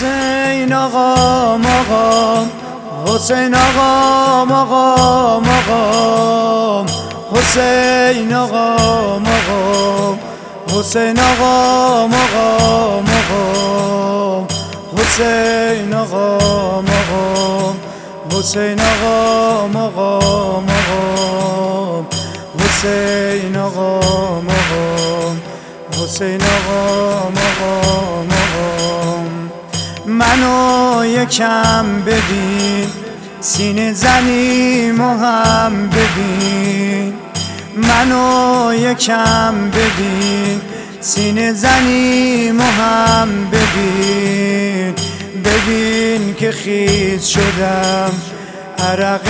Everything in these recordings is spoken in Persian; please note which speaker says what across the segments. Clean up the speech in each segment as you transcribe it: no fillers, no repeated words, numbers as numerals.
Speaker 1: حسین آقا مقام، حسین آقا مقام، مقام حسین آقا مقام، حسین آقا مقام، مقام حسین آقا مقام، حسین آقا مقام، مقام حسین آقا مقام، حسین آقا مقام، مقام منو یکم ببین، سینه زنیمو هم ببین، منو یکم ببین، سینه زنیمو هم ببین، ببین که خیز شدم عرق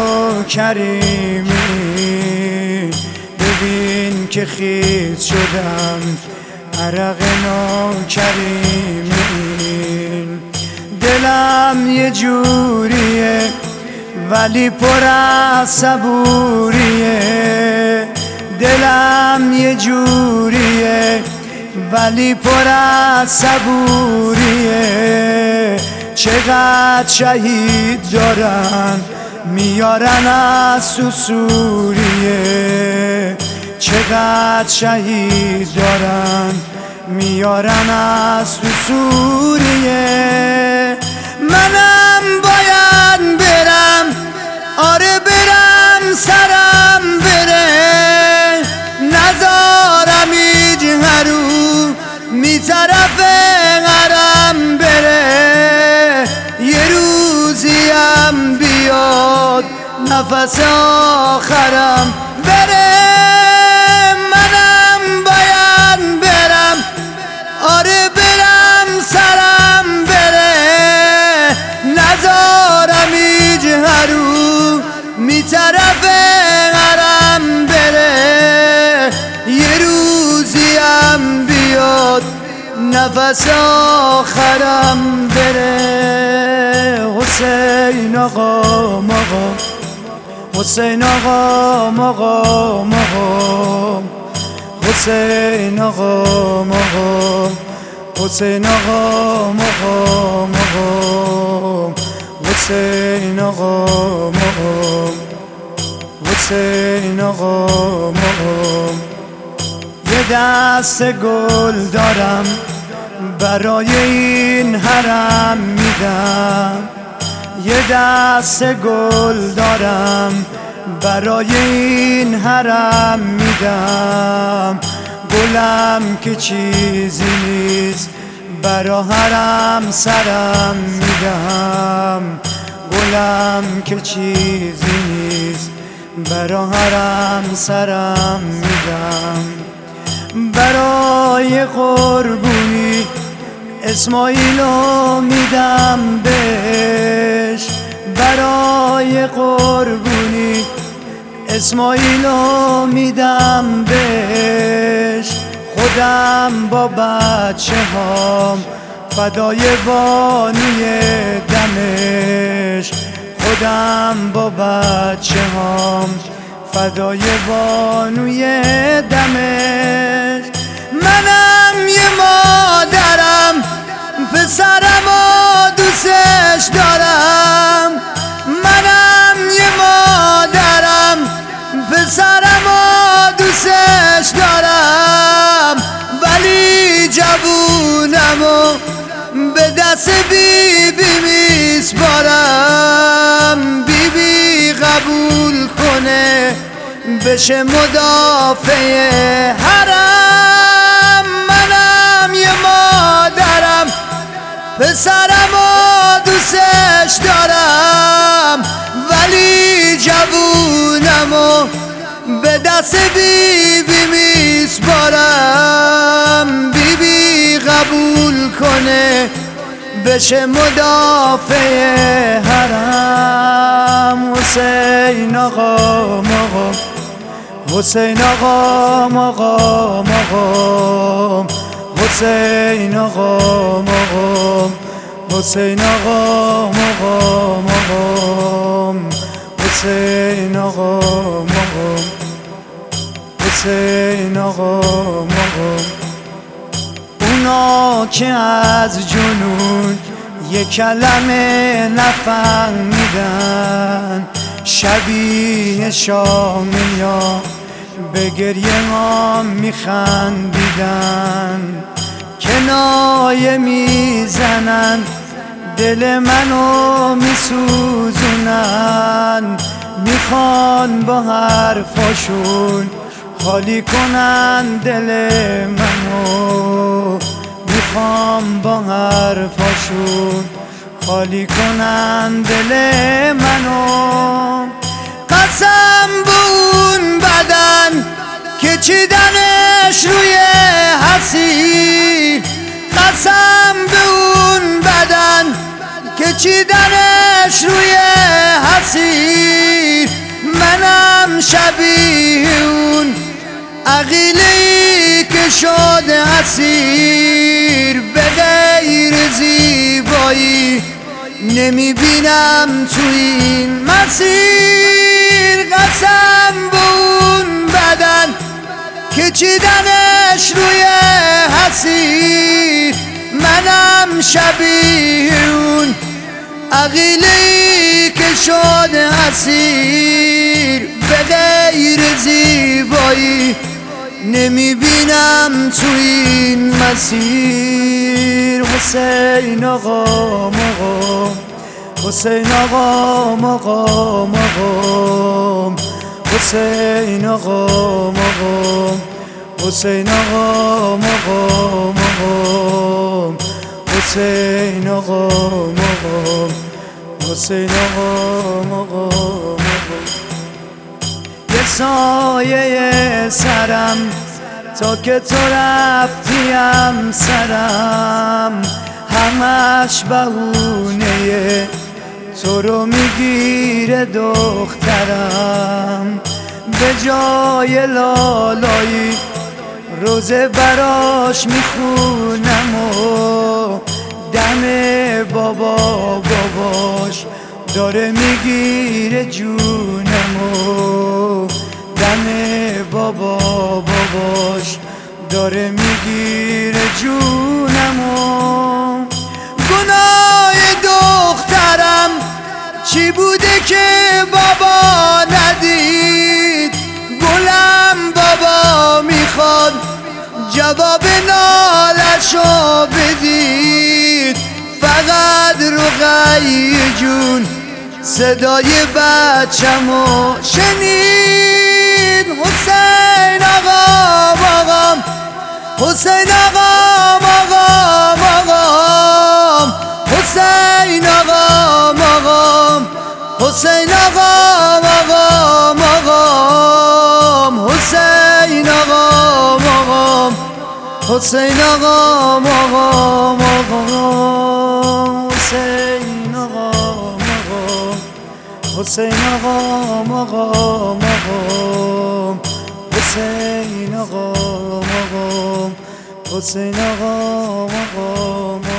Speaker 1: نوکریمی، ببین که خیز شدم عرق نوکریمی. دلم یه جوریه ولی پر از صبوریه، دلم یه جوریه ولی پر از صبوریه. چقدر شهید دارن میارن از تو سوریه، چقدر شهید دارن میارن از تو سوریه. منم باید برم، آره برم، سرم بره، نذارم هیچ هرو می طرف غرم بره. یه روزیم بیاد نفس آخرم بره، منم باید برم، آره برم، سرم بره، نذارم هیچ هرو می طرف غرم بره. یه روزیم بیاد نفس آخرم بره. حسین آقا مقام، حسین آقا مقام، مقام حسین آقا مقام، حسین آقا مقام، مقام حسین آقا مقام، حسین آقا مقام. یه دست گل دارم برای این حرم میدم، یه دست گل دارم برای این حرم میدم. گلم که چیزی نیست برا حرم سرم میدم، گلم که چیزی نیست برا حرم سرم میدم. برای قربونی اسماعیلو میدم بهش، برای قربونی اسماعیلو میدم بهش. خودم با بچه هام فدای بانوی دمش، خودم با بچه هام فدای بانوی دمش. منم یه مادرم پسرم و دوستش دارم، منم یه مادرم پسرم و دوستش دارم، ولی جوونم و به دست بیبی میسپارم. بیبی قبول کنه بشه مدافع حرم. منم یه مادرم پسرم و دوستش دارم، ولی جوونم و به دست بیبی میسپارم. بیبی قبول کنه بشه مدافع حرم. حسین آقا مقام، حسین آقا مقام، مقام حسین آقا مقام، حسین آقا مقام، مقام حسین آقا مقام، حسین آقا مقام. اونا که از جنون یک کلمه نفهمیدن، شبیه شامیا به گریه ما میخندیدن، کنایه میزنن دل منو میسوزونن، میخوان با حرفاشون خالی کنن دل منو، میخوام با حرفاشون خالی کنن دل منو. قسم به اون بدن که چیدنش روی حسیر، قسم به اون بدن که چیدنش روی حسیر، منم شبیه اون عقیله‌ای که شد اسیر. به غیر زیبایی نمیبینم تو این مسیر، قسم به اون بدن که چیدنش روی حسیر، منم شبیه اون عقیله‌ای که شد اسیر. به غیر زیبایی نمیبینم تو این مسیر. حسین آقا مقام، حسین آقا مقام مقام، حسین آقا مقام، حسین آقا مقام مقام، حسین آقا مقام، حسین آقا مقام مقام. یه سایه سرم تا که تو رفتیم سرم، همش بهونه تو رو میگیره دخترم. به جای لالایی روزه براش میخونم و دم باباش داره میگیره جونم و دم باباش داره میگیره جونم و گناه دخترم چی بوده که بابا ندید؟ گلم بابا میخواد جواب نالشو بدید. فقط رقیه جون صدای بچه‌مو شنید. حسین آقا مقام، حسین آقا مقام مقام، حسین آقا مقام، حسین آقا مقام مقام، حسین آقا مقام، حسین آقا مقام مقام، حسین آقا مقام، حسین آقا مقام مقام، حسین آقا مقام، حسین آقا مقام.